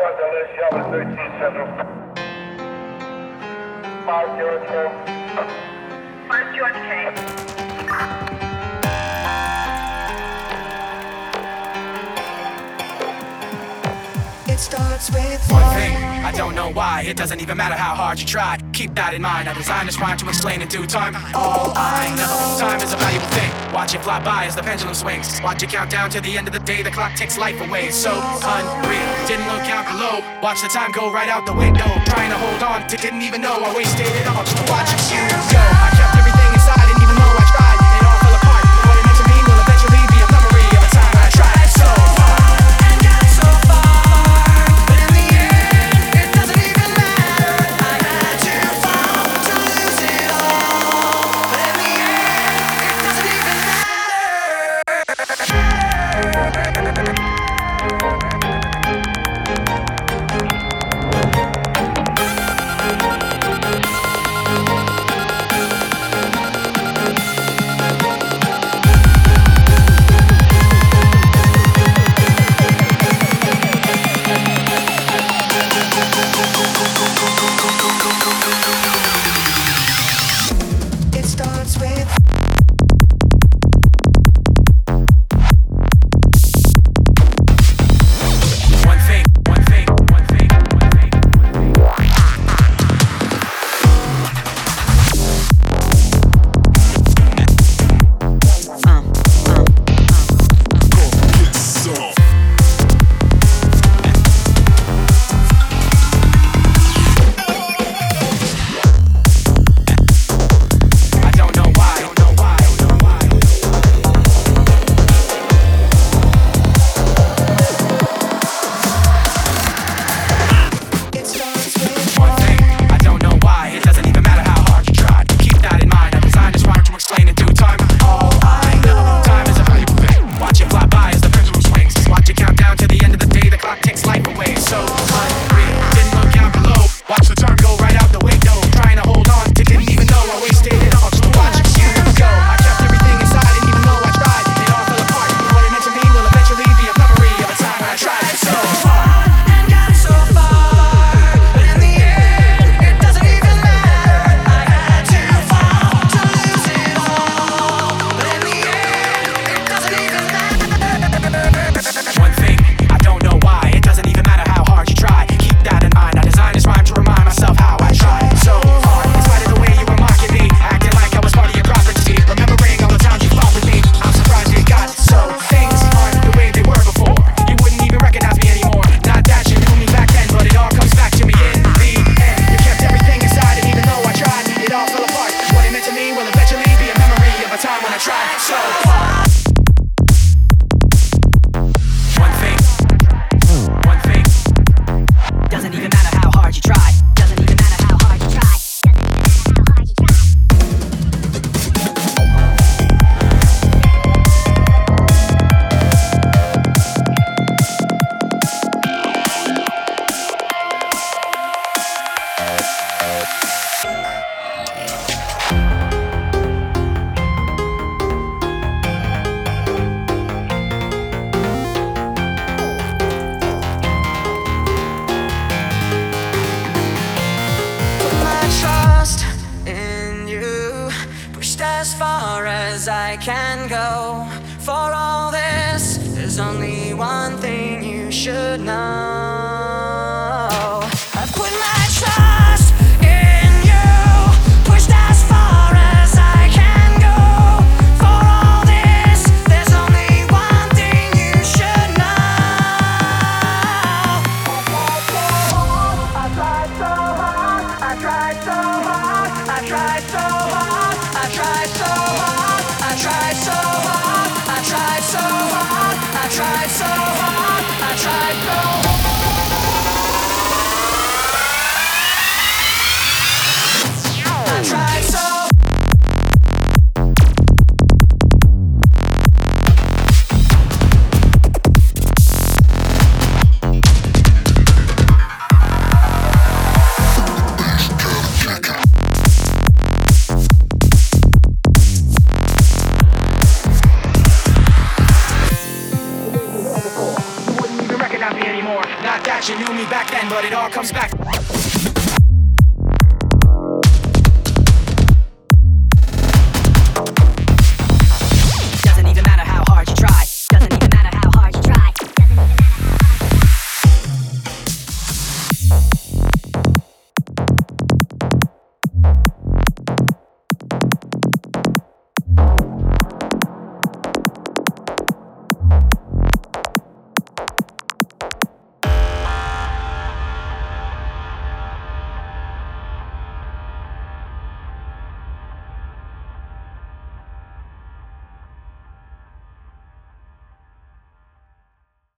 13 Central. 5 George K. 5 George K. It starts with one thing, I don't know why. It doesn't even matter how hard you try. Keep that in mind. I designed this rhyme to explain in due time. All I know, time is a valuable thing. Watch it fly by as the pendulum swings. Watch it count down to the end of the day. The clock takes life away. It's so unreal. Didn't look out below. Watch the time go right out the window. Trying to hold on to didn't even know I wasted it all just to watch you go. I kept everything inside, and even though I tried, it all fell apart. What it meant to me will eventually be a memory of a time I tried so hard and got so far. As far as I can go. For all this, there's only one thing you should know. I've put my trust in you, pushed as far as I can go. For all this, there's only one thing you should know. I tried so hard, I tried so hard, I tried so hard, I tried so hard, I tried so hard, I tried so hard, I tried so hard, I tried so hard. that you knew me back then, but it all comes back.